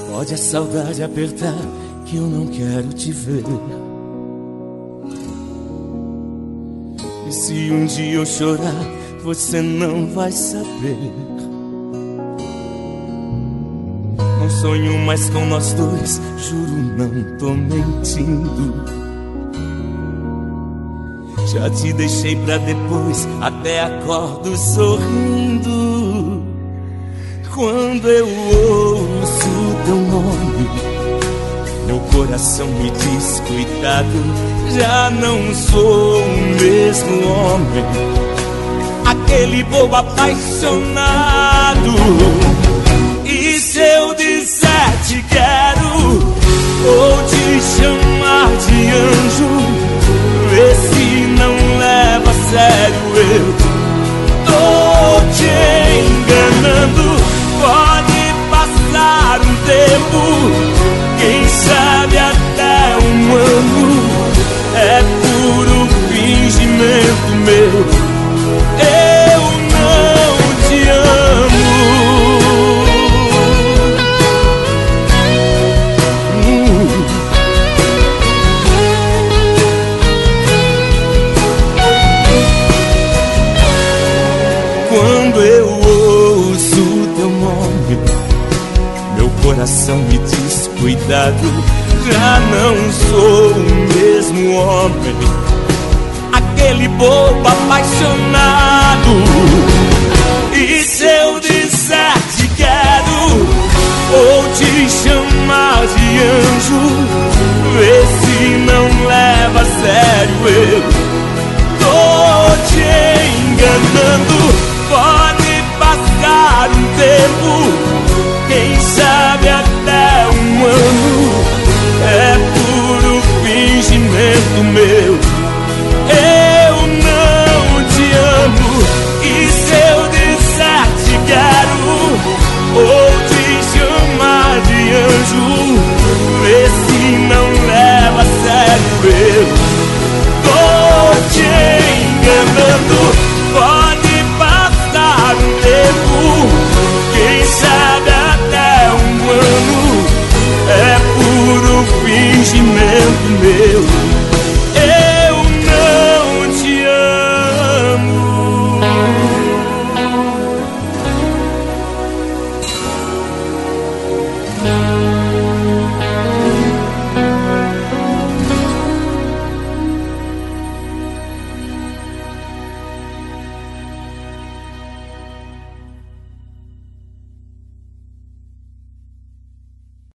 Pode a saudade apertar que eu não quero te ver. E se um dia eu chorar, você não vai saber. Não sonho mais com nós dois, juro, não tô mentindo. Já te deixei pra depois, até acordo sorrindo. Quando eu ouço teu nome, meu coração me diz: cuidado, já não sou o mesmo homem, aquele bobo apaixonado. E se eu disser te quero, ou te chamar de anjo, vê se não leva a sério, eu tô te enganando. Pode passar um tempo, quem sabe até um ano, é puro fingimento meu, eu não te amo. Quando eu ouço teu nome, meu coração me diz: cuidado, já não sou o mesmo homem, aquele bobo apaixonado. E se eu disser te quero, ou te chamar de anjo, vê se não leva a sério, eu tô te enganando. Pode passar um tempo,